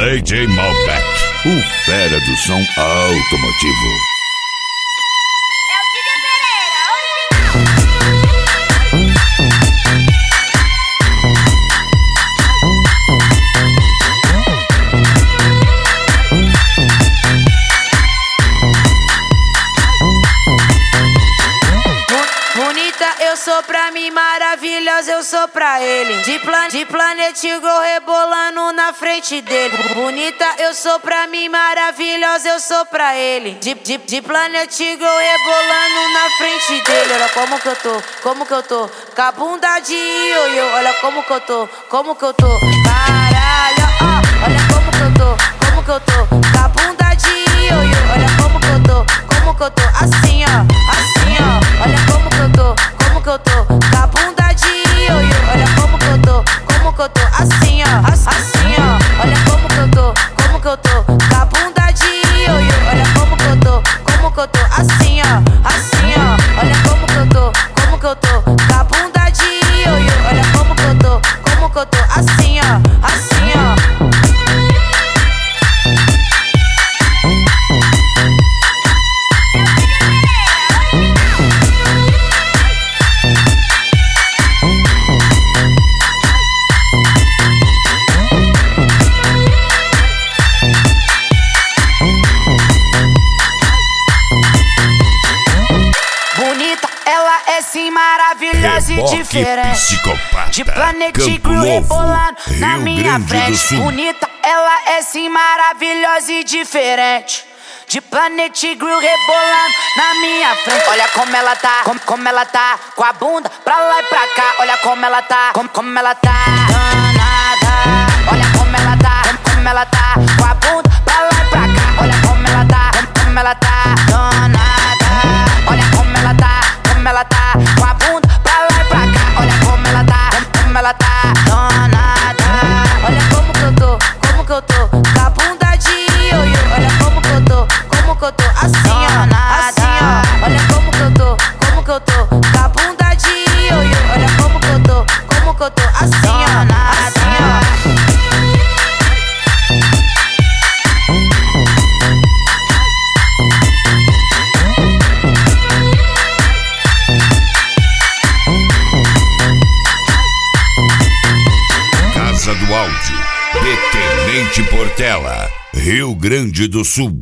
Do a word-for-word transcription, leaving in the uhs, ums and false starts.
D J Malbec, o fera do som automotivo. Eu sou pra mim maravilhosa, eu sou pra ele. De, plan de Planet Eagle rebolando na frente dele. Bonita, eu sou pra mim maravilhosa, eu sou pra ele. De, de, de Planet Eagle rebolando na frente dele. Olha como que eu tô, como que eu tô. Com a bunda de ioiô, olha como que eu tô, como que eu tô. Caralho, ó, olha como que eu tô, como que eu tô. Com a bunda de ioiô, olha como que eu tô, como que eu tô. Assim, ó, assim, ó, olha como que eu tô. Como que eu tô, com a bunda de ioiô, olha como que eu tô, como que eu tô, assim ó, assim ó, olha como que eu tô, como que eu tô, com a bunda de ioiô, olha como que eu tô, como que eu tô, assim ó, assim ó, olha como que eu tô, como que eu tô, com a bunda de ioiô, olha como que eu tô, como que eu tô, assim ó, assim ó. Assim maravilhosa e diferente. Psicopata, de Planet Campo Eagle Novo, rebolando na Rio minha Grande frente. do Sul. Bonita, ela é sim maravilhosa e diferente. De Planet Eagle rebolando na minha frente. Olha como ela tá, como, como ela tá, com a bunda pra lá e pra cá. Olha como ela tá, como, como ela tá, danada. Olha como ela tá, como, como ela tá, com a bunda pra lá e pra cá. Olha como ela tá, como, como ela tá, danada. Olha como ela tá, como ela tá, com a bunda pra lá e pra cá. Olha como ela tá, como, como ela tá, danada. Olha como que eu tô, como que eu tô, com a bunda de ioiô. Olha como que eu tô, como que eu tô, assim ó, assim ó. Olha como que eu tô, como que eu tô, com a bunda de ioiô. Olha como que eu tô, como que eu tô, assim ó, assim ó. Casa do Áudio, de Tenente Portela, Rio Grande do Sul.